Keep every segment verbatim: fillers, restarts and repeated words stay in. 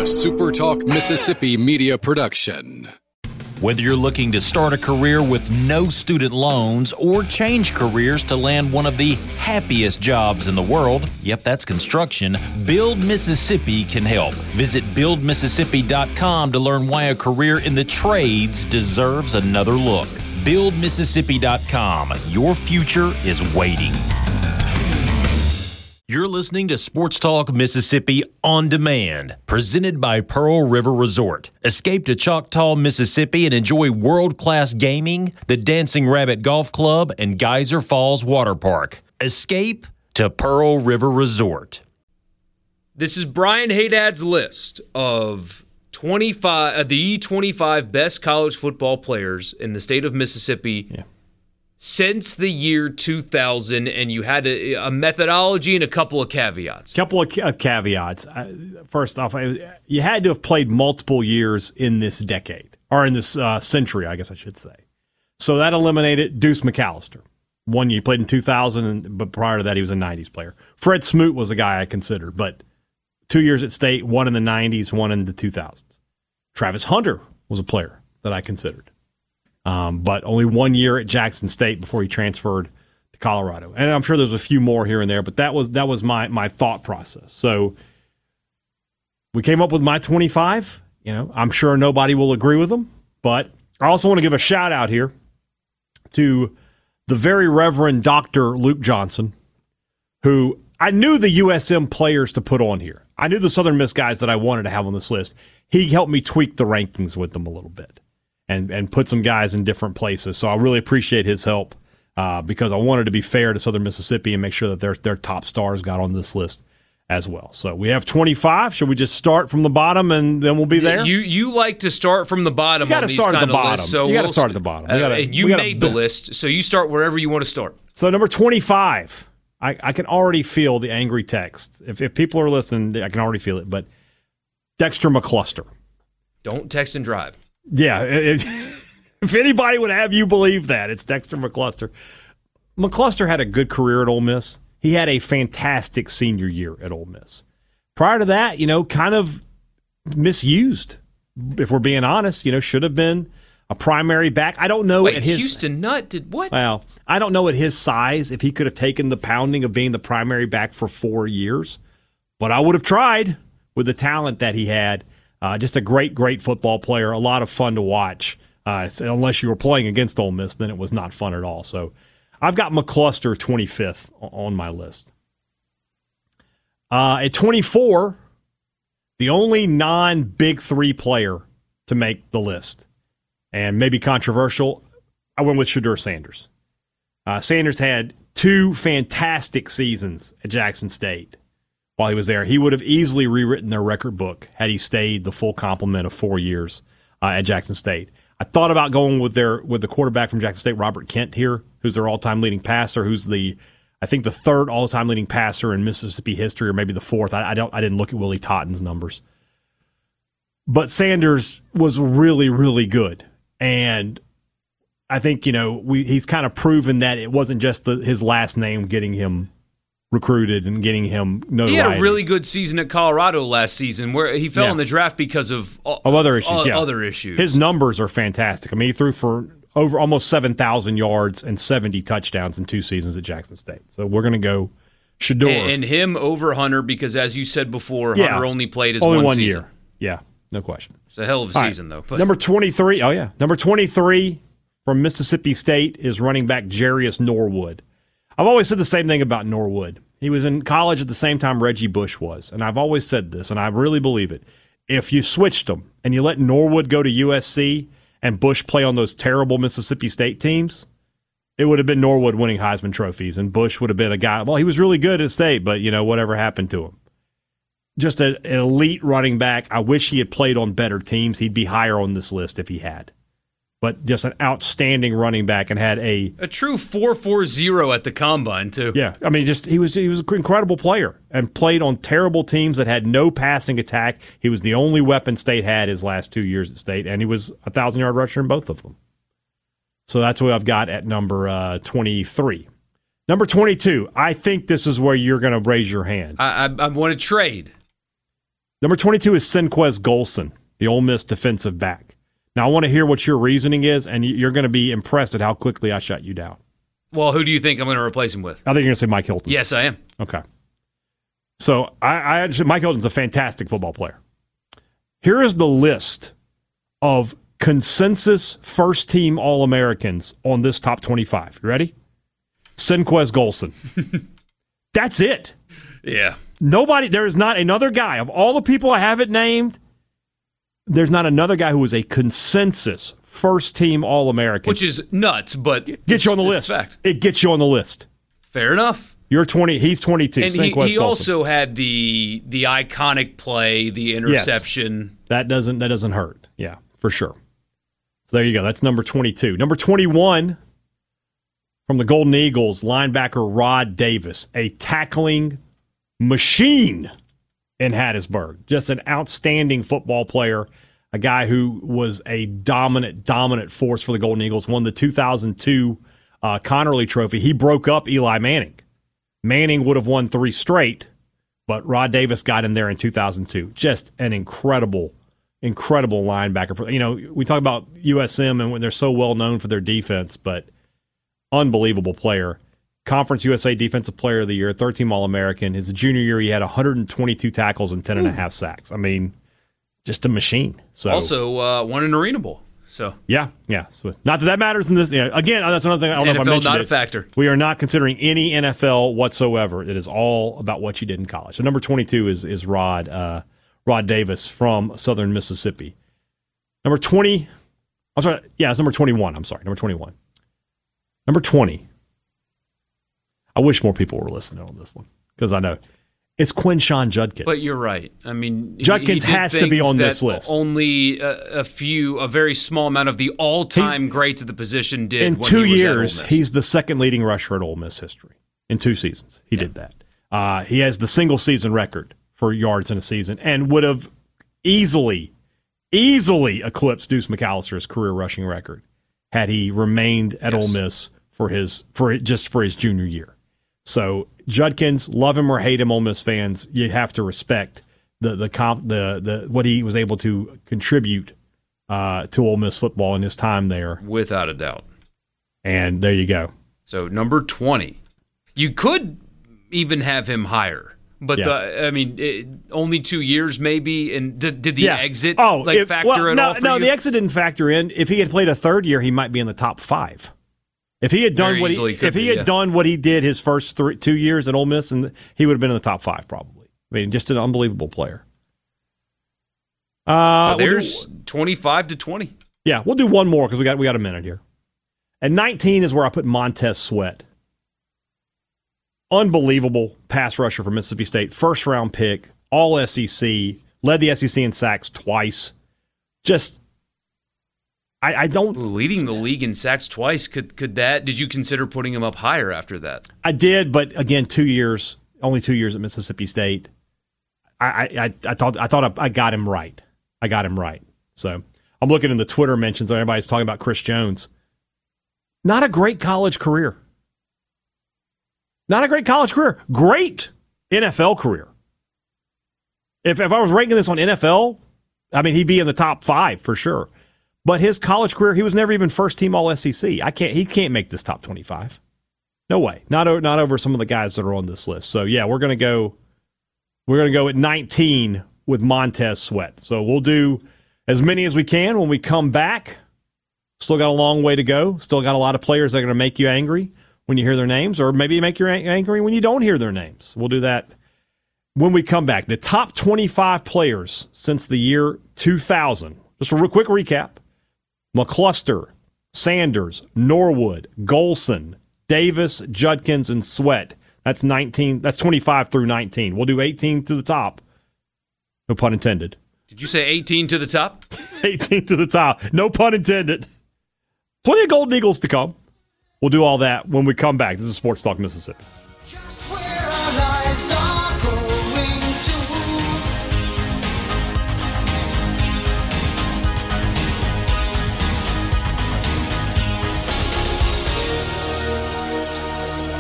a SuperTalk Mississippi media production. Whether you're looking to start a career with no student loans or change careers to land one of the happiest jobs in the world, yep, that's construction, Build Mississippi can help. Visit build mississippi dot com to learn why a career in the trades deserves another look. build mississippi dot com. Your future is waiting. You're listening to Sports Talk Mississippi On Demand, presented by Pearl River Resort. Escape to Choctaw, Mississippi, and enjoy world-class gaming, the Dancing Rabbit Golf Club, and Geyser Falls Water Park. Escape to Pearl River Resort. This is Brian Haydad's list of twenty-five, uh, the twenty-five best college football players in the state of Mississippi. Yeah. Since the year two thousand, and you had a, a methodology and a couple of caveats. A couple of ca- caveats. Uh, first off, you had to have played multiple years in this decade, or in this uh, century, I guess I should say. So that eliminated Deuce McAllister. One year he played in two thousand, but prior to that he was a nineties player. Fred Smoot was a guy I considered, but two years at State, one in the nineties, one in the two thousands. Travis Hunter was a player that I considered. Um, but only one year at Jackson State before he transferred to Colorado. And I'm sure there's a few more here and there, but that was that was my my thought process. So we came up with my twenty-five. You know, I'm sure nobody will agree with them, but I also want to give a shout out here to the very Reverend Doctor Luke Johnson, who I knew the U S M players to put on here. I knew the Southern Miss guys that I wanted to have on this list. He helped me tweak the rankings with them a little bit. And and put some guys in different places. So I really appreciate his help uh, because I wanted to be fair to Southern Mississippi and make sure that their their top stars got on this list as well. So we have twenty-five. Should we just start from the bottom and then we'll be there? You you like to start from the bottom on these kind of lists. So you got to we'll start at the bottom. We gotta, uh, you we gotta, made the list, so you start wherever you want to start. So number twenty-five. I, I can already feel the angry text. If, if people are listening, I can already feel it. But Dexter McCluster. Don't text and drive. Yeah, it, it, if anybody would have you believe that, it's Dexter McCluster. McCluster had a good career at Ole Miss. He had a fantastic senior year at Ole Miss. Prior to that, you know, kind of misused, if we're being honest. You know, should have been a primary back. I don't know Wait, at his Houston Nutt did what? Well, I don't know at his size if he could have taken the pounding of being the primary back for four years. But I would have tried with the talent that he had. Uh, just a great, great football player. A lot of fun to watch. Uh, unless you were playing against Ole Miss, then it was not fun at all. So I've got McCluster twenty-fifth on my list. Uh, at twenty-four, the only non-Big Three player to make the list, and maybe controversial, I went with Shedeur Sanders. Uh, Sanders had two fantastic seasons at Jackson State. While he was there, he would have easily rewritten their record book had he stayed the full complement of four years uh, at Jackson State. I thought about going with their with the quarterback from Jackson State, Robert Kent here, who's their all-time leading passer, who's the I think the third all-time leading passer in Mississippi history, or maybe the fourth. I, I don't I didn't look at Willie Totten's numbers, but Sanders was really really good, and I think you know we he's kind of proven that it wasn't just the, his last name getting him recruited and getting him notoriety. He had a really good season at Colorado last season where he fell yeah. in the draft because of, uh, of other issues. Uh, yeah. Other issues. His numbers are fantastic. I mean, he threw for over almost seven thousand yards and seventy touchdowns in two seasons at Jackson State. So we're going to go Shedeur. And, and him over Hunter because, as you said before, yeah. Hunter only played his only one, one season. year. Yeah, no question. It's a hell of a All season, right. though. But. Number twenty-three. Oh, yeah. Number twenty-three from Mississippi State is running back Jarius Norwood. I've always said the same thing about Norwood. He was in college at the same time Reggie Bush was, and I've always said this, and I really believe it. If you switched them and you let Norwood go to U S C and Bush play on those terrible Mississippi State teams, it would have been Norwood winning Heisman trophies, and Bush would have been a guy. Well, he was really good at State, but, you know, whatever happened to him. Just an elite running back. I wish he had played on better teams. He'd be higher on this list if he had. But just an outstanding running back and had a a true four four zero at the combine too. Yeah, I mean, just he was he was an incredible player and played on terrible teams that had no passing attack. He was the only weapon State had his last two years at State, and he was a thousand yard rusher in both of them. So that's what I've got at number uh, twenty-three. Number twenty-two. I think this is where you're going to raise your hand. I I, I want to trade. Number twenty-two is Senquez Golson, the Ole Miss defensive back. Now, I want to hear what your reasoning is, and you're going to be impressed at how quickly I shut you down. Well, who do you think I'm going to replace him with? I think you're going to say Mike Hilton. Yes, I am. Okay. So, I, I actually, Mike Hilton's a fantastic football player. Here is the list of consensus first-team All-Americans on this top twenty-five. You ready? Senquez Golson. That's it. Yeah. Nobody, there is not another guy. Of all the people I haven't named, there's not another guy who is a consensus first-team All-American. Which is nuts, but gets you on the list. Fact. It gets you on the list. Fair enough. You're twenty. He's twenty-two. And he, he also had the the iconic play, the interception. Yes. That doesn't that doesn't hurt. Yeah, for sure. So there you go. That's number twenty-two. Number twenty-one from the Golden Eagles, linebacker Rod Davis, a tackling machine in Hattiesburg. Just an outstanding football player, a guy who was a dominant, dominant force for the Golden Eagles, won the two thousand two uh, Connerly Trophy. He broke up Eli Manning. Manning would have won three straight, but Rod Davis got in there in two thousand two. Just an incredible, incredible linebacker. For, you know, we talk about U S M and when they're so well known for their defense, but unbelievable player. Conference U S A Defensive Player of the Year, third-team All-American. His junior year, he had one hundred twenty-two tackles and ten and a half sacks. I mean, just a machine. So also uh, won an Arena Bowl. So yeah, yeah. So not that that matters in this. You know, again, that's another thing. I don't N F L know if I mentioned not it. a factor. We are not considering any N F L whatsoever. It is all about what you did in college. So number twenty-two is is Rod uh, Rod Davis from Southern Mississippi. Number twenty. I'm sorry. Yeah, it's number twenty-one. I'm sorry. Number twenty-one. Number twenty. I wish more people were listening on this one because I know. It's Quinshon Judkins. But you're right. I mean, Judkins he, he has to be on this list. Only a, a few, a very small amount of the all-time He's, greats of the position did. In when two he was years, at Ole Miss. He's the second leading rusher at Ole Miss history. In two seasons, he yeah. did that. Uh, he has the single-season record for yards in a season, and would have easily, easily eclipsed Deuce McAllister's career rushing record had he remained at yes. Ole Miss for his for just for his junior year. So Judkins, love him or hate him, Ole Miss fans, you have to respect the the comp the the what he was able to contribute uh, to Ole Miss football in his time there, without a doubt. And there you go. So number twenty, you could even have him higher, but yeah. the, I mean, it, only two years maybe. And did, did the yeah. exit oh, like if, factor well, at no, all? For no, you? the exit didn't factor in. If he had played a third year, he might be in the top five. If he had done Very what he, easily could if he be, had yeah. done what he did his first three, two years at Ole Miss, and he would have been in the top five probably. I mean, just an unbelievable player. Uh, so there's we'll do, twenty-five to twenty. Yeah, we'll do one more because we got we got a minute here. And nineteen is where I put Montez Sweat. Unbelievable pass rusher for Mississippi State, first round pick, all S E C, led the S E C in sacks twice. Just. I, I don't Ooh, leading the league in sacks twice. Could could that? Did you consider putting him up higher after that? I did, but again, two years, only two years at Mississippi State. I I, I thought I thought I got him right. I got him right. So I'm looking in the Twitter mentions. Everybody's talking about Chris Jones. Not a great college career. Not a great college career. Great N F L career. If if I was ranking this on N F L, I mean, he'd be in the top five for sure. But his college career, he was never even first team All S E C. I can't. He can't make this top twenty-five. No way. Not over, not over some of the guys that are on this list. So yeah, we're gonna go. We're gonna go at nineteen with Montez Sweat. So we'll do as many as we can when we come back. Still got a long way to go. Still got a lot of players that are gonna make you angry when you hear their names, or maybe make you angry when you don't hear their names. We'll do that when we come back. The top twenty-five players since the year two thousand. Just a real quick recap. McCluster, Sanders, Norwood, Golson, Davis, Judkins, and Sweat. That's nineteen. That's twenty-five through nineteen. We'll do eighteen to the top. No pun intended. Did you say eighteen to the top? eighteen to the top. No pun intended. Plenty of Golden Eagles to come. We'll do all that when we come back. This is Sports Talk Mississippi. Just where our lives are going to.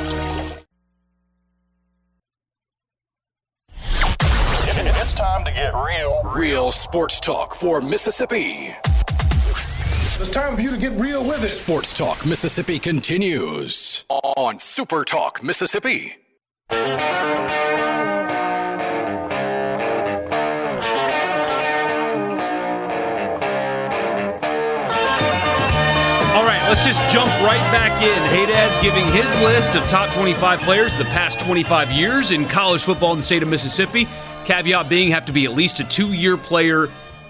It's time to get real. Real sports talk for Mississippi. It's time for you to get real with it. Sports Talk Mississippi continues on Super Talk Mississippi. All right, let's just jump right back in. Haydad's giving his list of top twenty-five players of the past twenty-five years in college football in the state of Mississippi. Caveat being, have to be at least a two-year player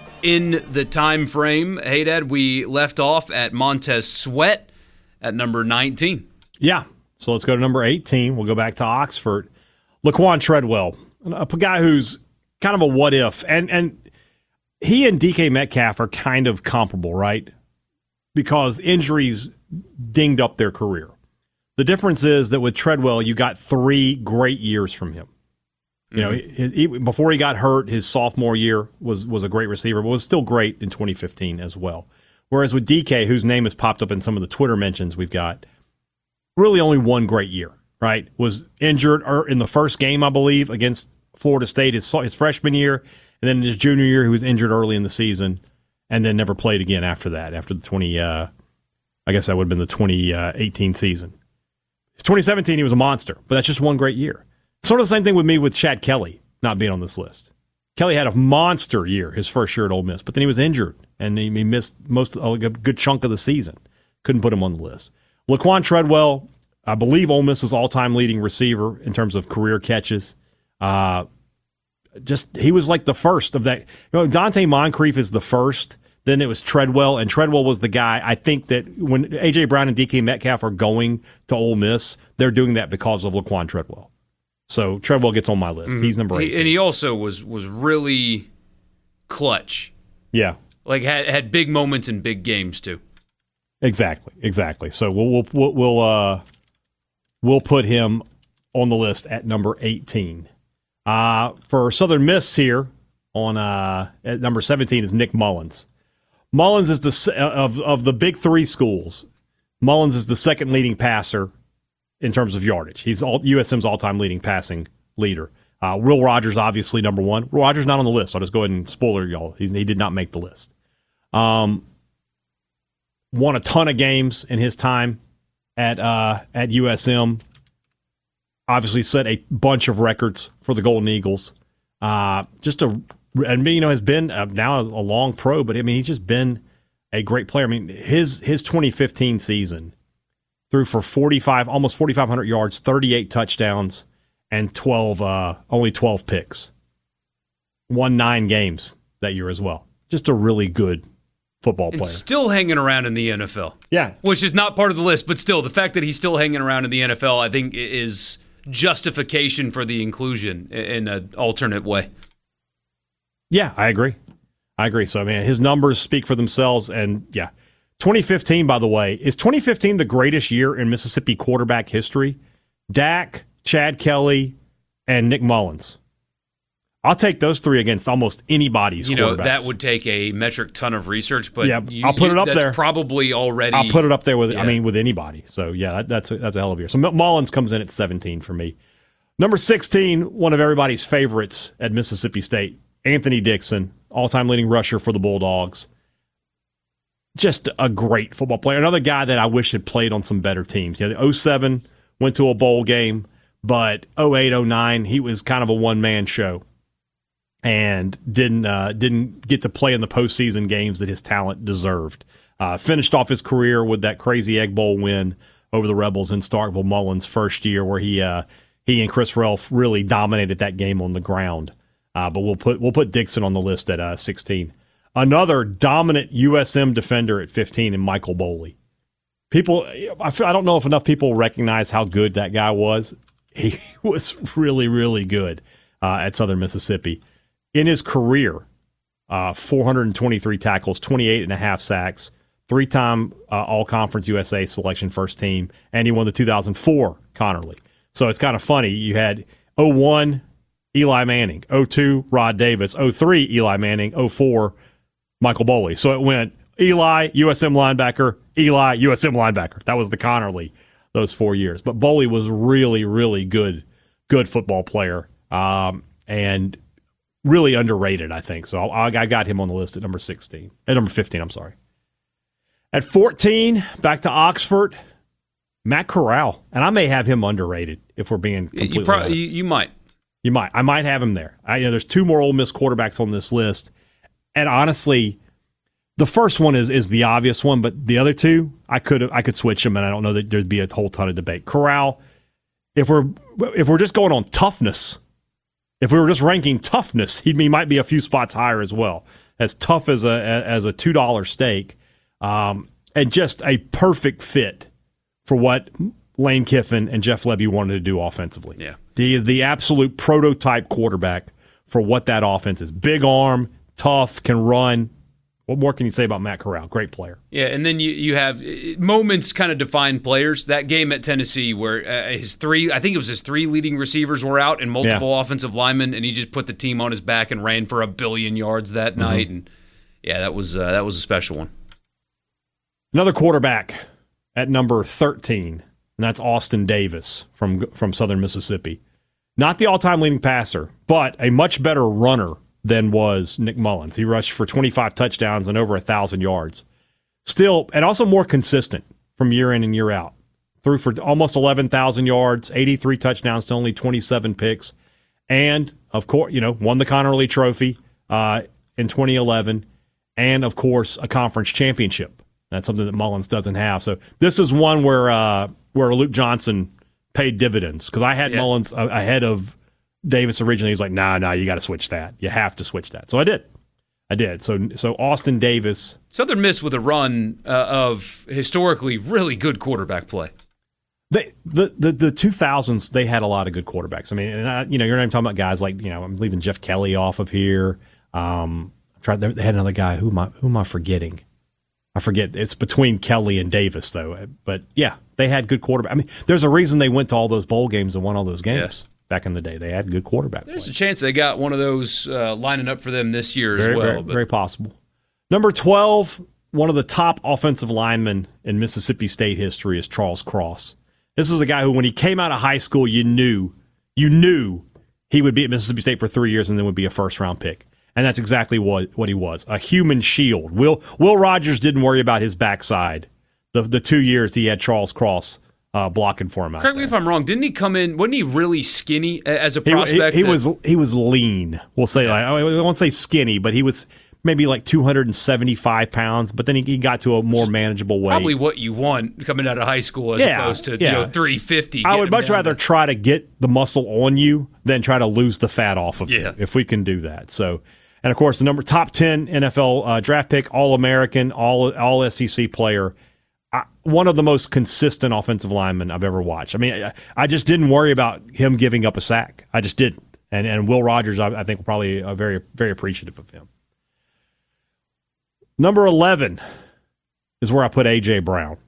in the time frame. Haydad, we left off at Montez Sweat at number nineteen. Yeah, so let's go to number eighteen. We'll go back to Oxford. Laquan Treadwell, a guy who's kind of a what-if. And, and he and D K Metcalf are kind of comparable, right? Because injuries dinged up their career. The difference is that with Treadwell, you got three great years from him. You know, he, he, before he got hurt, his sophomore year was was a great receiver, but was still great in twenty fifteen as well. Whereas with D K, whose name has popped up in some of the Twitter mentions we've got, really only one great year, right? Was injured in the first game, I believe, against Florida State his, his freshman year, and then in his junior year, he was injured early in the season, and then never played again after that, after the twenty, uh, I guess that would have been the twenty eighteen season. twenty seventeen, he was a monster, but that's just one great year. Sort of the same thing with me with Chad Kelly not being on this list. Kelly had a monster year his first year at Ole Miss, but then he was injured, and he, he missed most a good chunk of the season. Couldn't put him on the list. Laquan Treadwell, I believe Ole Miss's all-time leading receiver in terms of career catches. Uh, just he was like the first of that. You know, Dante Moncrief is the first. Then it was Treadwell, and Treadwell was the guy. I think that when A J. Brown and D K Metcalf are going to Ole Miss, they're doing that because of Laquan Treadwell. So Treadwell gets on my list. Mm-hmm. He's number eight. And he also was was really clutch. Yeah. Like had had big moments in big games too. Exactly. Exactly. So we'll we'll we'll uh we'll put him on the list at number eighteen. Uh for Southern Miss here on uh at number seventeen is Nick Mullins. Mullins is the of of the big three schools. Mullins is the second leading passer in terms of yardage. He's all, U S M's all-time leading passing leader. Uh, Will Rogers, obviously, number one. Will Rogers not on the list. I'll just go ahead and spoiler y'all. He's, he did not make the list. Um, won a ton of games in his time at uh, at U S M. Obviously set a bunch of records for the Golden Eagles. Uh, just a, and you know, has been uh, now a long pro, but I mean, he's just been a great player. I mean, his his twenty fifteen season threw for forty-five, almost forty-five hundred yards, thirty-eight touchdowns, and twelve, uh, only twelve picks. Won nine games that year as well. Just a really good football player. And still hanging around in the N F L. Yeah. Which is not part of the list, but still, the fact that he's still hanging around in the N F L, I think, is justification for the inclusion in an alternate way. Yeah, I agree. I agree. So, I mean, his numbers speak for themselves, and yeah. twenty fifteen, by the way, is twenty fifteen the greatest year in Mississippi quarterback history? Dak, Chad Kelly, and Nick Mullins. I'll take those three against almost anybody's. You know, quarterbacks. that would take a metric ton of research, but yeah, you, I'll put you, it up that's there. Probably already. I'll put it up there with. Yeah. I mean, with anybody. So yeah, that, that's a, that's a hell of a year. So Mullins comes in at seventeen for me. Number sixteen, one of everybody's favorites at Mississippi State, Anthony Dixon, all-time leading rusher for the Bulldogs. Just a great football player. Another guy that I wish had played on some better teams. You know, the oh seven went to a bowl game, but oh eight, oh nine, he was kind of a one-man show and didn't uh, didn't get to play in the postseason games that his talent deserved. Uh, finished off his career with that crazy Egg Bowl win over the Rebels in Starkville Mullins' first year, where he uh, he and Chris Relf really dominated that game on the ground. Uh, but we'll put we'll put Dixon on the list at uh, sixteen. Another dominant U S M defender at fifteen in Michael Boley. People, I, feel, I don't know if enough people recognize how good that guy was. He was really, really good uh, at Southern Mississippi. In his career, uh, four hundred twenty-three tackles, twenty-eight and a half sacks, three-time uh, All-Conference U S A selection first team, and he won the two thousand four Connerly. So it's kind of funny. You had oh one, Eli Manning, oh two, Rod Davis, oh three, Eli Manning, oh four, Michael Boley. So it went Eli, U S M linebacker, Eli, U S M linebacker. That was the Connerly those four years. But Boley was really, really good, good football player. Um, and really underrated, I think. So I, I got him on the list at number sixteen. At number fifteen, I'm sorry. At fourteen, back to Oxford, Matt Corral. And I may have him underrated if we're being completely you, pro- honest. you, you might. You might. I might have him there. I, you know, there's two more Ole Miss quarterbacks on this list. And honestly, the first one is is the obvious one, but the other two, I could I could switch them, and I don't know that there'd be a whole ton of debate. Corral, if we're if we're just going on toughness, if we were just ranking toughness, he, he might be a few spots higher as well. As tough as a as a two dollar steak, um, and just a perfect fit for what Lane Kiffin and Jeff Lebby wanted to do offensively. Yeah, he is the absolute prototype quarterback for what that offense is. Big arm, tough, can run. What more can you say about Matt Corral? Great player. Yeah, and then you, you have moments kind of define players. That game at Tennessee where uh, his three, I think it was his three leading receivers were out and multiple yeah. offensive linemen, and he just put the team on his back and ran for a billion yards that mm-hmm. night. And yeah, that was uh, that was a special one. Another quarterback at number thirteen, and that's Austin Davis from from Southern Mississippi. Not the all-time leading passer, but a much better runner than was Nick Mullins. He rushed for twenty-five touchdowns and over one thousand yards. Still, and also more consistent from year in and year out. Threw for almost eleven thousand yards, eighty-three touchdowns to only twenty-seven picks. And, of course, you know, won the Connerly Trophy uh, in twenty eleven. And, of course, a conference championship. That's something that Mullins doesn't have. So this is one where uh, where Luke Johnson paid dividends. Because I had yeah. Mullins uh, ahead of Davis originally. He's like, nah, nah, you got to switch that. You have to switch that. So I did. I did. So so Austin Davis. Southern Miss with a run uh, of historically really good quarterback play. They, the, the the two thousands, they had a lot of good quarterbacks. I mean, and I, you know, you're not even talking about guys like, you know, I'm leaving Jeff Kelly off of here. Um, I tried. They had another guy. Who am I, who am I forgetting? I forget. It's between Kelly and Davis, though. But, yeah, they had good quarterback. I mean, there's a reason they went to all those bowl games and won all those games. Yeah. Back in the day, they had good quarterback There's play. a chance they got one of those uh, lining up for them this year very, as well. Very, but. very possible. Number twelve, one of the top offensive linemen in Mississippi State history is Charles Cross. This is a guy who, when he came out of high school, you knew, you knew he would be at Mississippi State for three years and then would be a first-round pick. And that's exactly what, what he was, a human shield. Will Will Rogers didn't worry about his backside the the two years he had Charles Cross Uh, blocking for him out Correct me there. if I'm wrong. Didn't he come in? Wasn't he really skinny as a prospect? He, he, he was he was lean. We'll say like I won't say skinny, but he was maybe like two hundred seventy-five pounds. But then he, he got to a more manageable weight. Probably what you want coming out of high school, as yeah, opposed to yeah. you know three fifty. I would much rather try to get the muscle on you than try to lose the fat off of yeah. you. If we can do that, so. And of course, the number top ten N F L uh, draft pick, All American, all all S E C player. I, one of the most consistent offensive linemen I've ever watched. I mean, I, I just didn't worry about him giving up a sack. I just didn't. And and Will Rogers, I, I think, probably uh, very very appreciative of him. Number eleven is where I put A J. Brown.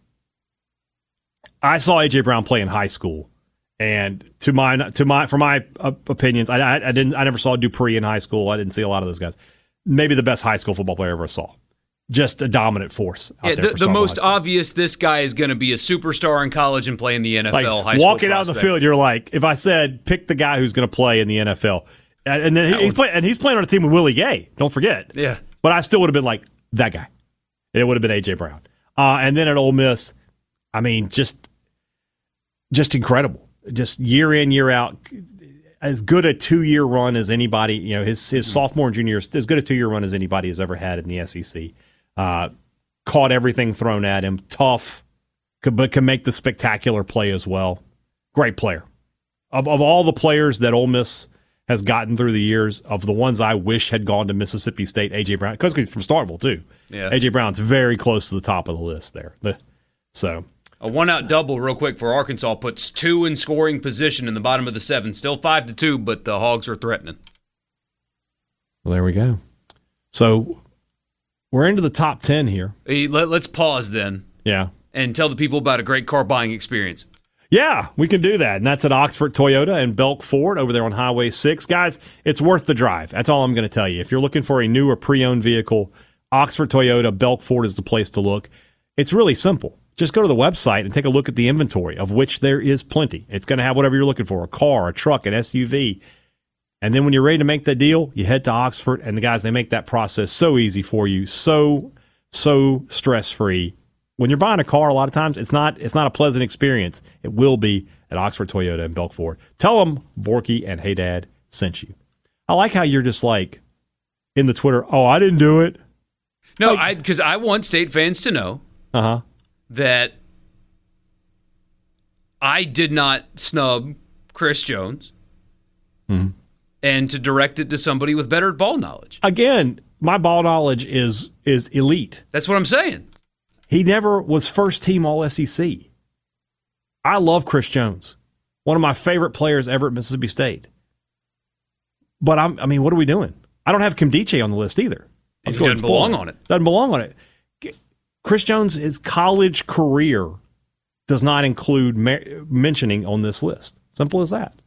I saw A J. Brown play in high school, and to my to my for my uh, opinions, I, I I didn't I never saw Dupree in high school. I didn't see a lot of those guys. Maybe the best high school football player I ever saw. Just a dominant force. Out yeah, there the, for the most high school. obvious, this guy is going to be a superstar in college and play in the N F L. Like, high school walking out on the prospect. field, you're like, if I said pick the guy who's going to play in the N F L, and, and then he, he's playing, and he's playing on a team with Willie Gay. Don't forget. Yeah, but I still would have been like that guy. It would have been A J. Brown. Uh, and then at Ole Miss, I mean, just just incredible. Just year in, year out, as good a two year run as anybody. You know, his his mm-hmm. sophomore and junior year, as good a two year run as anybody has ever had in the S E C. Uh, Caught everything thrown at him. Tough, could, but can make the spectacular play as well. Great player. Of of all the players that Ole Miss has gotten through the years, of the ones I wish had gone to Mississippi State, A J. Brown, because he's from Starkville too. Yeah. A J. Brown's very close to the top of the list there. The, so a one-out double real quick for Arkansas puts two in scoring position in the bottom of the seven. Still five to two, but the Hogs are threatening. Well, there we go. So we're into the top ten here. Hey, let, let's pause then. Yeah. And tell the people about a great car buying experience. Yeah, we can do that. And that's at Oxford Toyota and Belk Ford over there on Highway six. Guys, it's worth the drive. That's all I'm going to tell you. If you're looking for a new or pre-owned vehicle, Oxford Toyota, Belk Ford is the place to look. It's really simple. Just go to the website and take a look at the inventory, of which there is plenty. It's going to have whatever you're looking for, a car, a truck, an S U V. And then when you're ready to make that deal, you head to Oxford, and the guys, they make that process so easy for you, so, so stress-free. When you're buying a car, a lot of times, it's not it's not a pleasant experience. It will be at Oxford Toyota in Belk Ford. Tell them Borky and Hey Dad sent you. I like how you're just like, in the Twitter, oh, I didn't do it. No, like, I because I want State fans to know uh-huh. that I did not snub Chris Jones. Mm-hmm. And to direct it to somebody with better ball knowledge. Again, my ball knowledge is is elite. That's what I'm saying. He never was first team All S E C. I love Chris Jones, one of my favorite players ever at Mississippi State. But I'm, I mean, what are we doing? I don't have Kimdiche on the list either. He doesn't belong on it. Doesn't belong on it. Chris Jones, his college career does not include ma- mentioning on this list. Simple as that.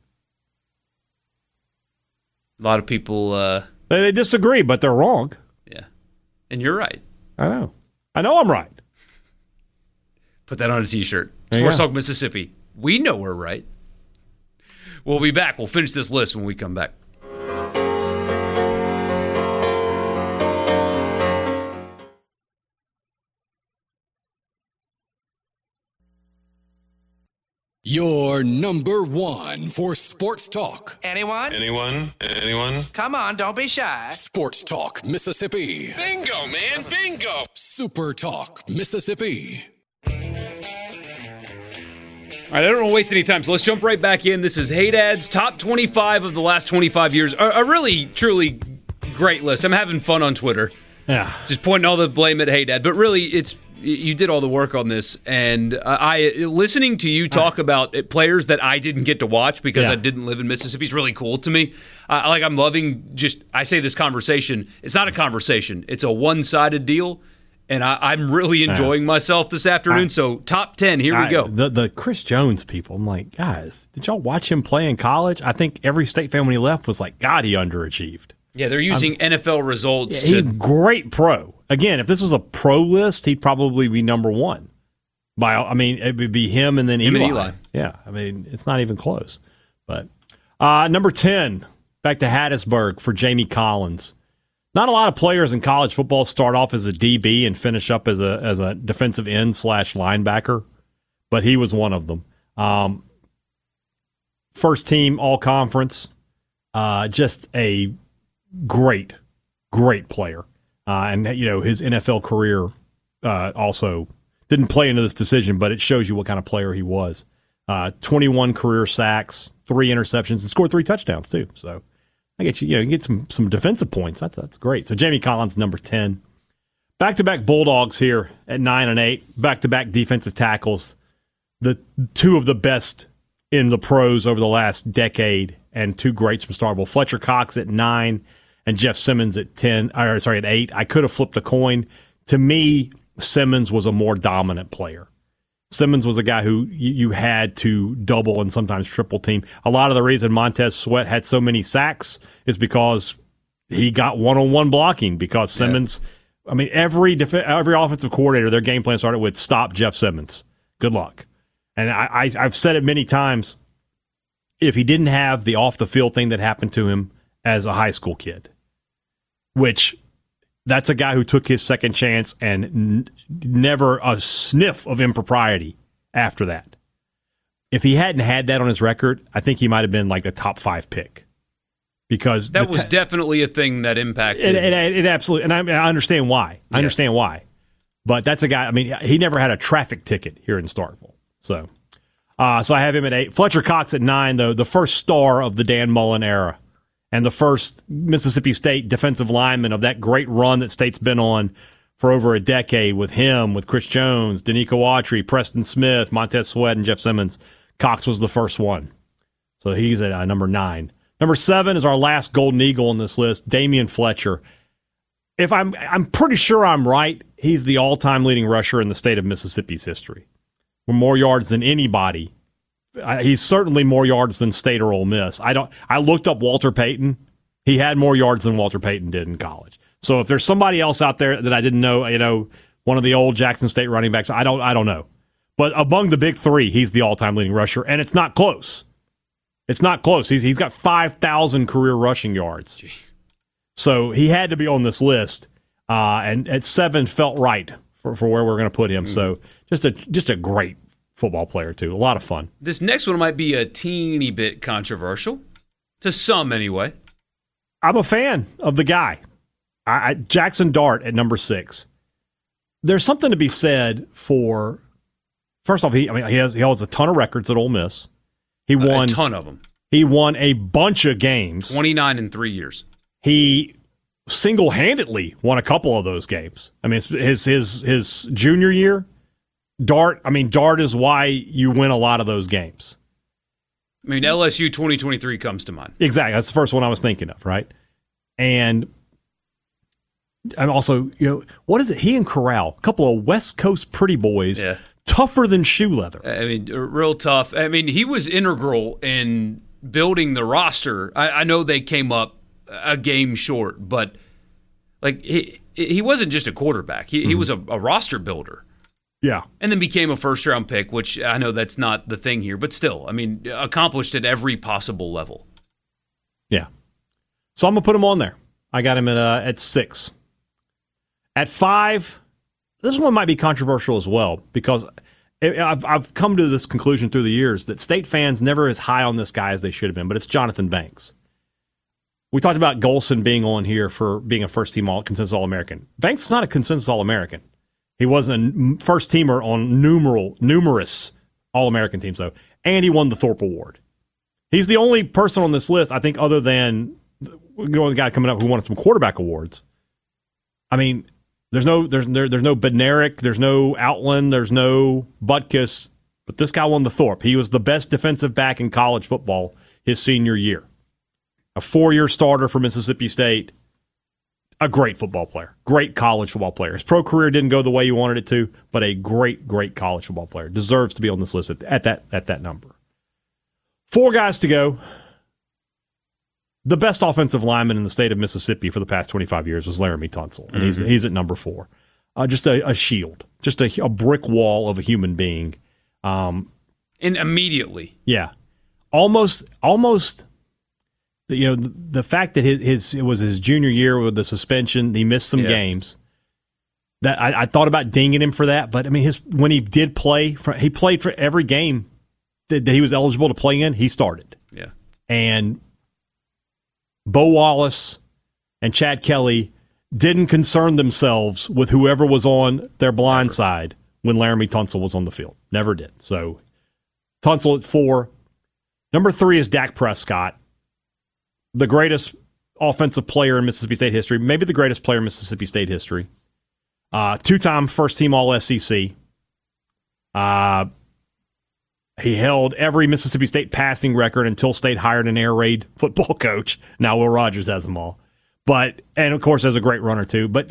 A lot of people... Uh, they, they disagree, but they're wrong. Yeah. And you're right. I know. I know I'm right. Put that on a T-shirt. There Sports you go. Talk Mississippi. We know we're right. We'll be back. We'll finish this list when we come back. Your number one for Sports Talk. Anyone? Anyone? Anyone? Come on, don't be shy. Sports Talk Mississippi. Bingo, man, bingo. Super Talk Mississippi. All right, I don't want to waste any time, so let's jump right back in. This is Hey Dad's top twenty-five of the last twenty-five years. A, a really, truly great list. I'm having fun on Twitter. Yeah. Just pointing all the blame at Hey Dad. But really, it's you did all the work on this. And uh, I listening to you talk about it, players that I didn't get to watch because Yeah. I didn't live in Mississippi is really cool to me. Uh, like, I'm loving just, I say this conversation. It's not a conversation. It's a one-sided deal. And I, I'm really enjoying myself this afternoon. I- so top ten, here we I- go. The the Chris Jones people, I'm like, guys, did y'all watch him play in college? I think every State fan when he left was like, God, he underachieved. Yeah, they're using N F L results He's a to. great pro. Again, if this was a pro list, he'd probably be number one. By I mean, it would be him and then Him Eli. and Eli. Yeah, I mean, it's not even close. But uh, number ten, back to Hattiesburg for Jamie Collins. Not a lot of players in college football start off as a D B and finish up as a as a defensive end slash linebacker, but he was one of them. Um, first team All Conference, uh, just a great, great player, uh, and you know his N F L career uh, also didn't play into this decision, but it shows you what kind of player he was. Uh, twenty-one career sacks, three interceptions, and scored three touchdowns too. So. I get you, you know, you get some some defensive points. That's that's great. So Jamie Collins, number ten. Back to back Bulldogs here at nine and eight. Back to back defensive tackles. The two of the best in the pros over the last decade, and two greats from Starkville. Fletcher Cox at nine, and Jeff Simmons at ten. Or sorry, at eight. I could have flipped a coin. To me, Simmons was a more dominant player. Simmons was a guy who you, you had to double and sometimes triple team. A lot of the reason Montez Sweat had so many sacks is because he got one-on-one blocking because Simmons, yeah. I mean, every def- every offensive coordinator, their game plan started with stop Jeff Simmons. Good luck. And I, I, I've said it many times, if he didn't have the off-the-field thing that happened to him as a high school kid, which that's a guy who took his second chance and n- never a sniff of impropriety after that. If he hadn't had that on his record, I think he might have been like a top five pick. Because That the was ta- definitely a thing that impacted. it, it, it absolutely, and I, I understand why. I Yeah. understand why. But that's a guy, I mean, he never had a traffic ticket here in Starkville. So, uh, so I have him at eight. Fletcher Cox at nine, though, the first star of the Dan Mullen era. And the first Mississippi State defensive lineman of that great run that State's been on for over a decade with him, with Chris Jones, Danico Autry, Preston Smith, Montez Sweat, and Jeff Simmons. Cox was the first one. So he's at uh, number nine. Number seven is our last Golden Eagle on this list, Damian Fletcher. If I'm, I'm pretty sure I'm right, he's the all-time leading rusher in the state of Mississippi's history. With more yards than anybody. Uh, he's certainly more yards than State or Ole Miss. I don't. I looked up Walter Payton. He had more yards than Walter Payton did in college. So if there's somebody else out there that I didn't know, you know, one of the old Jackson State running backs, I don't. I don't know. But among the big three, he's the all-time leading rusher, and it's not close. It's not close. He's he's got five thousand career rushing yards. Jeez. So he had to be on this list, uh, and at seven felt right for, for where we're going to put him. Mm. So just a just a great football player too. A lot of fun. This next one might be a teeny bit controversial, to some anyway. I'm a fan of the guy, I, I, Jackson Dart at number six. There's something to be said for. First off, he I mean he has he holds a ton of records at Ole Miss. He won a ton of them. He won a bunch of games. twenty-nine in three years. He single-handedly won a couple of those games. I mean, it's his his his junior year, Dart. I mean, Dart is why you win a lot of those games. I mean, L S U twenty twenty-three comes to mind. Exactly, that's the first one I was thinking of, right? And I'm also, you know, what is it? He and Corral, a couple of West Coast pretty boys, yeah. tougher than shoe leather. I mean, real tough. I mean, he was integral in building the roster. I, I know they came up a game short, but like he he wasn't just a quarterback. He mm-hmm. he was a, a roster builder. Yeah. And then became a first round pick, which I know that's not the thing here, but still, I mean, accomplished at every possible level. Yeah. So I'm gonna put him on there. I got him at uh, at six. At five, this one might be controversial as well because I've I've come to this conclusion through the years that State fans never as high on this guy as they should have been, but it's Jonathan Banks. We talked about Golson being on here for being a first-team all consensus All-American. Banks is not a consensus All-American. He wasn't a first-teamer on numeral, numerous All-American teams, though, and he won the Thorpe Award. He's the only person on this list, I think, other than you know, the guy coming up who won some quarterback awards. I mean, there's no there's there, there's no Bednarik, there's no Outland, there's no Butkus, but this guy won the Thorpe. He was the best defensive back in college football his senior year. A four-year starter for Mississippi State. A great football player. Great college football player. His pro career didn't go the way he wanted it to, but a great, great college football player. Deserves to be on this list at, at that at that number. Four guys to go. The best offensive lineman in the state of Mississippi for the past twenty-five years was Laramie Tunsil, and mm-hmm. he's he's at number four. Uh, just a, a shield. Just a, a brick wall of a human being. Um, and immediately. Yeah. Almost, almost... You know, the, the fact that his, his it was his junior year with the suspension, he missed some yeah. games. That I, I thought about dinging him for that, but I mean, his when he did play, for, he played for every game that, that he was eligible to play in. He started. Yeah, and Bo Wallace and Chad Kelly didn't concern themselves with whoever was on their blind Never. side when Laramie Tunsil was on the field. Never did. So Tunsil at four. Number three is Dak Prescott. The greatest offensive player in Mississippi State history, maybe the greatest player in Mississippi State history. Uh, two-time first-team All S E C. Uh, he held every Mississippi State passing record until State hired an air raid football coach. Now Will Rogers has them all. But, and of course, has a great runner too. But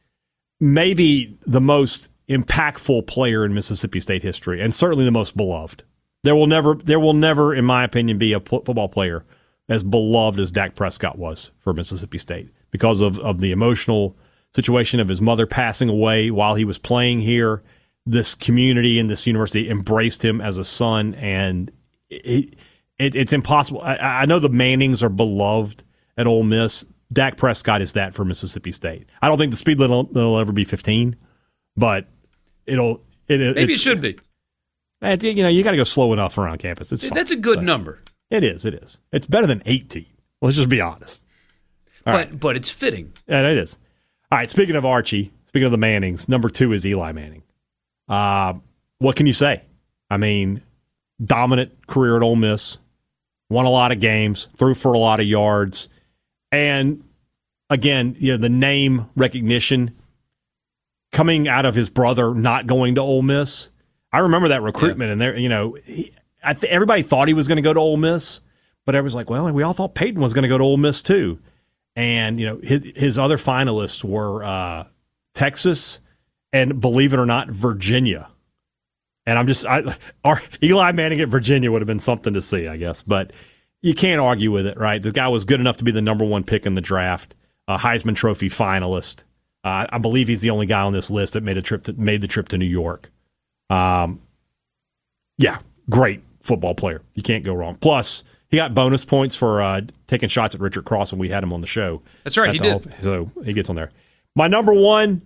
maybe the most impactful player in Mississippi State history, and certainly the most beloved. There will never, there will never, in my opinion, be a football player as beloved as Dak Prescott was for Mississippi State because of, of the emotional situation of his mother passing away while he was playing here. This community and this university embraced him as a son, and it, it, it's impossible. I, I know the Mannings are beloved at Ole Miss. Dak Prescott is that for Mississippi State. I don't think the speed limit will ever be fifteen, but it'll. It, Maybe it should be. You know, you got to go slow enough around campus. It's That's fine. a good so, number. It is. It is. It's better than eighteen. Let's just be honest. but All right. but it's fitting. Yeah, it is. All right. Speaking of Archie, speaking of the Mannings, number two is Eli Manning. Uh, what can you say? I mean, dominant career at Ole Miss, won a lot of games, threw for a lot of yards, and again, you know, the name recognition coming out of his brother not going to Ole Miss. I remember that recruitment, yeah. and there, you know, he, I th- everybody thought he was going to go to Ole Miss, but everyone's like, well, we all thought Peyton was going to go to Ole Miss too. And, you know, his, his other finalists were uh, Texas and, believe it or not, Virginia. And I'm just, I, our Eli Manning at Virginia would have been something to see, I guess. But you can't argue with it, right? The guy was good enough to be the number one pick in the draft, a Heisman Trophy finalist. Uh, I believe he's the only guy on this list that made a trip to, made the trip to New York. Um, yeah, great football player. You can't go wrong. Plus, He got bonus points for uh, taking shots at Richard Cross when we had him on the show. That's right, he did. Whole, so he gets on there. My number one,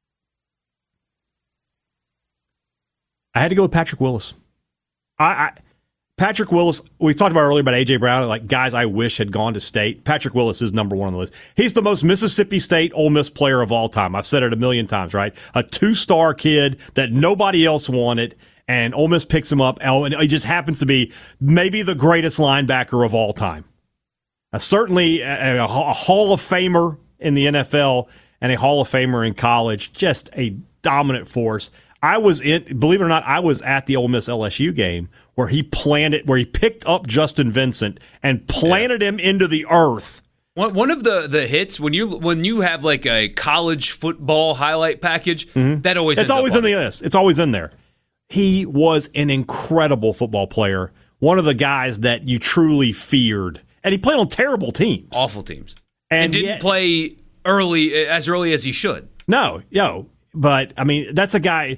I had to go with Patrick Willis. I, I Patrick Willis, we talked about earlier about A J. Brown, like guys I wish had gone to state. Patrick Willis is number one on the list. He's the most Mississippi State Ole Miss player of all time. I've said it a million times, right? A two-star kid that nobody else wanted, and Ole Miss picks him up, and he just happens to be maybe the greatest linebacker of all time. Uh, certainly a, a, a Hall of Famer in the N F L and a Hall of Famer in college. Just a dominant force. I was in, believe it or not, I was at the Ole Miss L S U game where he planted, where he picked up Justin Vincent and planted yeah. him into the earth. One one of the, the hits when you when you have like a college football highlight package, mm-hmm. that always it's ends always up in the list. It's always in there. He was an incredible football player, one of the guys that you truly feared, and he played on terrible teams, awful teams, and, and didn't yet, play early as early as he should. No, yo, but I mean that's a guy.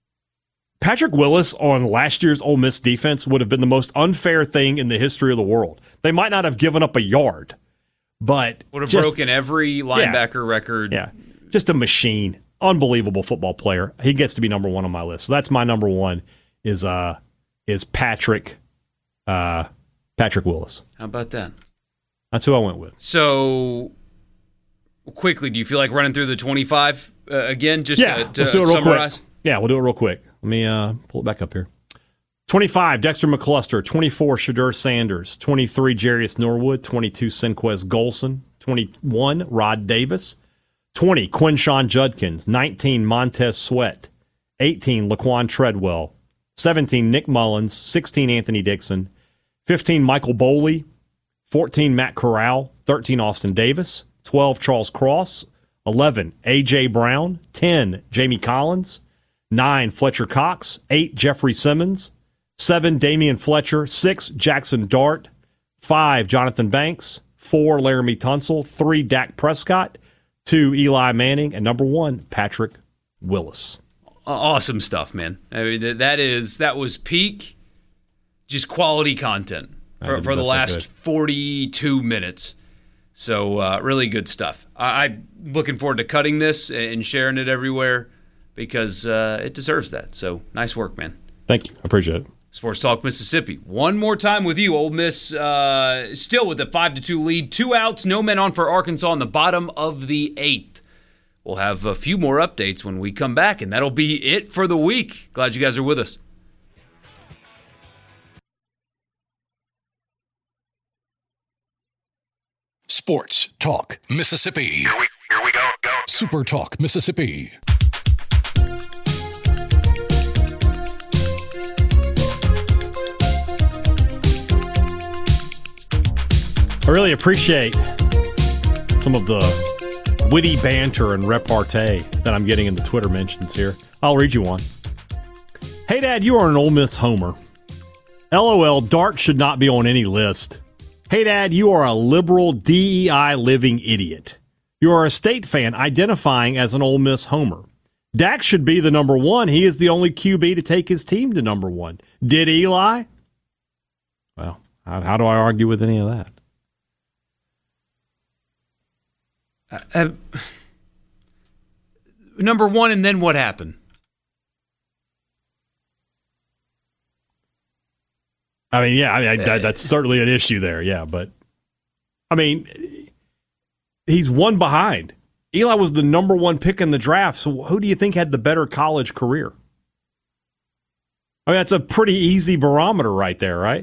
Patrick Willis on last year's Ole Miss defense would have been the most unfair thing in the history of the world. They might not have given up a yard, but would have just, broken every linebacker yeah, record. Yeah, just a machine, unbelievable football player. He gets to be number one on my list. So that's my number one is uh is Patrick uh Patrick Willis. How about that? That's who I went with. So quickly, do you feel like running through the twenty-five uh, again? Just yeah, to, to let's do it real summarize. Quick. Yeah, we'll do it real quick. Let me uh, pull it back up here. twenty-five, Dexter McCluster. twenty-four, Shadur Sanders. twenty-three, Jarius Norwood. twenty-two, Senquez Golson. twenty-one, Rod Davis. twenty, Quinshawn Judkins. nineteen, Montez Sweat. eighteen, Laquan Treadwell. seventeen, Nick Mullins. sixteen, Anthony Dixon. fifteen, Michael Boley. fourteen, Matt Corral. thirteen, Austin Davis. twelve, Charles Cross. eleven, A J. Brown. ten, Jamie Collins. nine, Fletcher Cox. eight, Jeffrey Simmons. seven, Damian Fletcher. six, Jackson Dart. five, Jonathan Banks. four, Laramie Tunsil. three, Dak Prescott. two, Eli Manning. And number one, Patrick Willis. Awesome stuff, man. I mean, that is that was peak, just quality content for, for the last forty-two minutes. So uh, really good stuff. I, I'm looking forward to cutting this and sharing it everywhere, because uh, it deserves that. So nice work, man. Thank you. I appreciate it. Sports Talk Mississippi. One more time with you. Ole Miss uh, still with a five to two lead. Two outs, no men on for Arkansas in the bottom of the eighth. We'll have a few more updates when we come back, and that'll be it for the week. Glad you guys are with us. Sports Talk Mississippi. Here we, here we go, go. Super Talk Mississippi. I really appreciate some of the witty banter and repartee that I'm getting in the Twitter mentions here. I'll read you one. Hey, Dad, you are an Ole Miss homer. LOL, Dart should not be on any list. Hey, Dad, you are a liberal D E I living idiot. You are a State fan identifying as an Ole Miss homer. Dak should be the number one. He is the only Q B to take his team to number one. Did Eli? Well, how, how do I argue with any of that? Uh, number one, and then what happened? I mean, yeah, I mean, I, that's certainly an issue there, yeah. But, I mean, he's one behind. Eli was the number one pick in the draft, so who do you think had the better college career? I mean, that's a pretty easy barometer right there, right?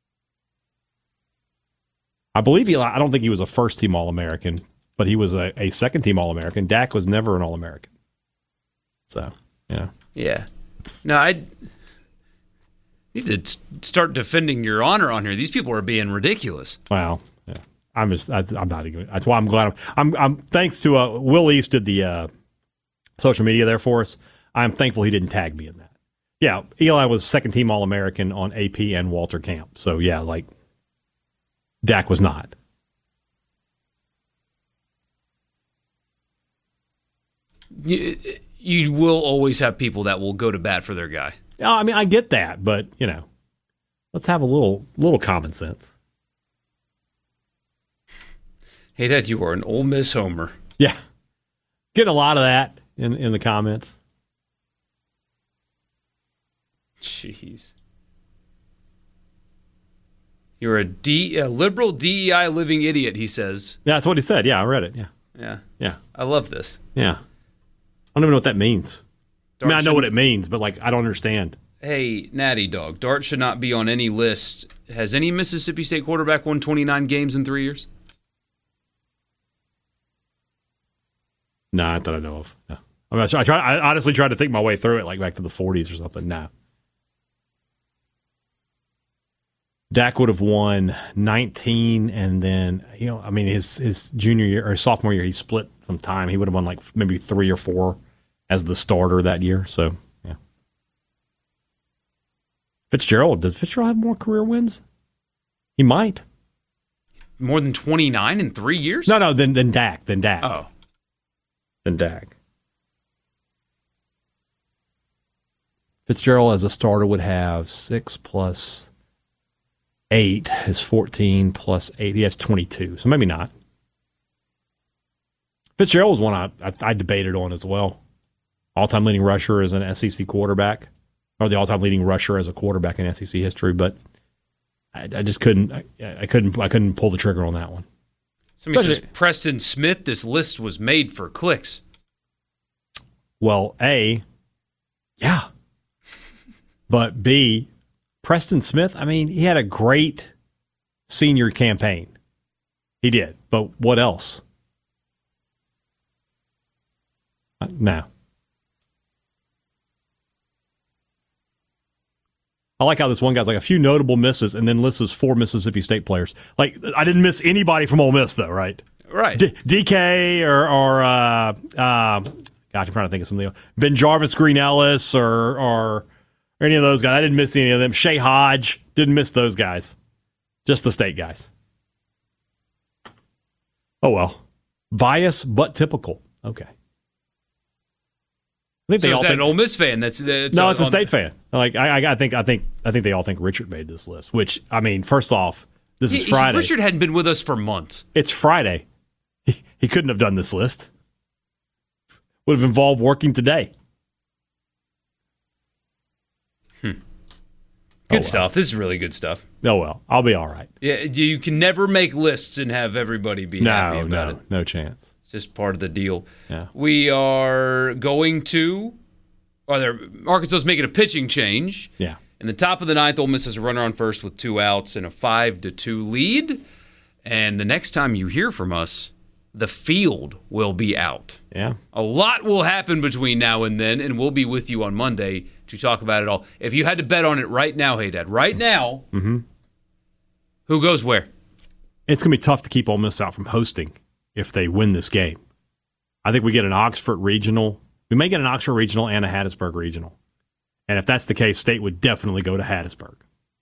I believe Eli, I don't think he was a first-team All-American, but he was a, a second-team All-American. Dak was never an All-American. So, yeah. Yeah. No, I need to start defending your honor on here. These people are being ridiculous. Wow. Yeah. I'm just, I, I'm not even, that's why I'm glad. I'm, I'm, I'm thanks to uh, Will East did the uh, social media there for us. I'm thankful he didn't tag me in that. Yeah. Eli was second-team All-American on A P and Walter Camp. So, yeah, like, Dak was not. You, you will always have people that will go to bat for their guy. I mean, I get that, but, you know, let's have a little little common sense. Hey, Dad, you are an Ole Miss homer. Yeah. Getting a lot of that in, in the comments. Jeez. You're a, D, a liberal D E I living idiot, he says. Yeah, that's what he said. Yeah, I read it. Yeah. Yeah. Yeah. I love this. Yeah. I don't even know what that means. I mean, I know Dart what it means, but like I don't understand. Hey, Natty Dog, Dart should not be on any list. Has any Mississippi State quarterback won twenty-nine games in three years? No, nah, not that I know of. No. I, mean, I, try, I honestly tried to think my way through it, like back to the forties or something. No. Dak would have won nineteen, and then, you know, I mean, his his junior year or sophomore year, he split some time. He would have won like maybe three or four as the starter that year. So, yeah. Fitzgerald, does Fitzgerald have more career wins? He might. More than twenty-nine in three years? No, no, than, than Dak, than Dak. Oh. Than Dak. Fitzgerald as a starter would have six plus eight is fourteen plus eight. He has twenty-two, so maybe not. Fitzgerald was one I, I, I debated on as well. All-time leading rusher as an S E C quarterback, or the all-time leading rusher as a quarterback in S E C history, but I, I just couldn't. I, I couldn't. I couldn't pull the trigger on that one. Somebody But says Preston Smith. This list was made for clicks. Well, A, yeah, but B, Preston Smith. I mean, he had a great senior campaign. He did, but what else? Uh, no. I like how this one guy's like a few notable misses and then lists four Mississippi State players. Like, I didn't miss anybody from Ole Miss, though, right? Right. D- DK or, or uh, uh, gosh, I'm trying to think of something else. Ben Jarvis, Green Ellis, or, or or any of those guys. I didn't miss any of them. Shea Hodge, didn't miss those guys. Just the state guys. Oh, well. Bias, but typical. Okay. I think So they is all that think, an Ole Miss fan? That's, that's no, on- it's a on- state fan. Like I, I, I think, I think, I think they all think Richard made this list. Which I mean, first off, this He- is he- Friday. Richard hadn't been with us for months. It's Friday. He, he couldn't have done this list. Would have involved working today. Good well. stuff. This is really good stuff. Oh well, I'll be all right. Yeah, you can never make lists and have everybody be happy No, about no, it. no chance. It's just part of the deal. Yeah. We are going to, or there, Arkansas is making a pitching change. Yeah. In the top of the ninth, Ole Miss has a runner on first with two outs and a five to two lead. And the next time you hear from us, the field will be out. Yeah. A lot will happen between now and then, and we'll be with you on Monday to talk about it all. If you had to bet on it right now, hey, Dad, right now, Mm-hmm. who goes where? It's going to be tough to keep Ole Miss out from hosting if they win this game. I think we get an Oxford regional. We may get an Oxford regional and a Hattiesburg regional. And if that's the case, State would definitely go to Hattiesburg.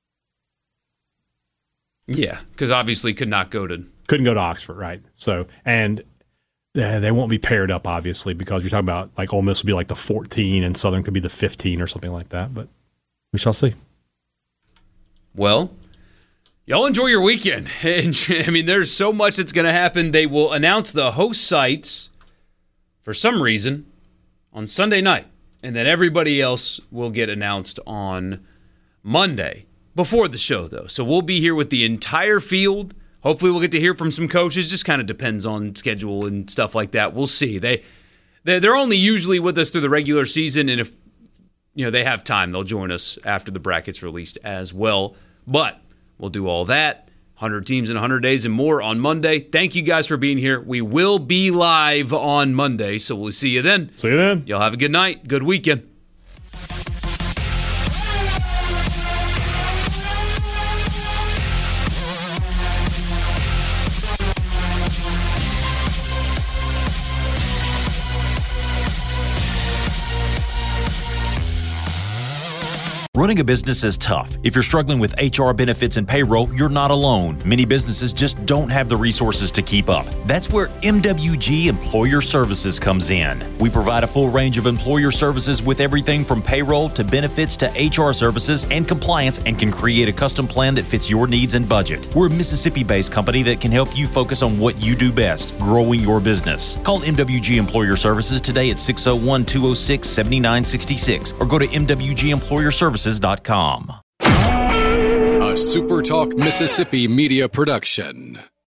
Yeah, because obviously could not go to. Couldn't go to Oxford, right? So, and uh, they won't be paired up, obviously, because you're talking about like Ole Miss would be like the fourteen and Southern could be the fifteen or something like that. But we shall see. Well, y'all enjoy your weekend. I mean, there's so much that's going to happen. They will announce the host sites for some reason on Sunday night, and then everybody else will get announced on Monday before the show, though. So we'll be here with the entire field. Hopefully we'll get to hear from some coaches. Just kind of depends on schedule and stuff like that. We'll see. They they're only usually with us through the regular season, and if you know they have time, they'll join us after the bracket's released as well. But we'll do all that. one hundred teams in one hundred days and more on Monday. Thank you guys for being here. We will be live on Monday, so we'll see you then. See you then. Y'all have a good night. Good weekend. Running a business is tough. If you're struggling with H R, benefits, and payroll, you're not alone. Many businesses just don't have the resources to keep up. That's where M W G Employer Services comes in. We provide a full range of employer services with everything from payroll to benefits to H R services and compliance, and can create a custom plan that fits your needs and budget. We're a Mississippi-based company that can help you focus on what you do best, growing your business. Call M W G Employer Services today at six oh one, two oh six, seven nine six six or go to m w g employer services dot com. A SuperTalk Mississippi media production.